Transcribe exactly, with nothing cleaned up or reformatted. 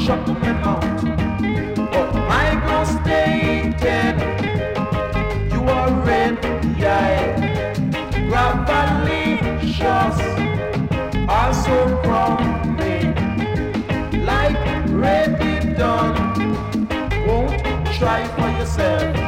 shut my mouth. But I go stated, you are red eye, gravalicious, also crumbling, like ready done. Won't try for yourself.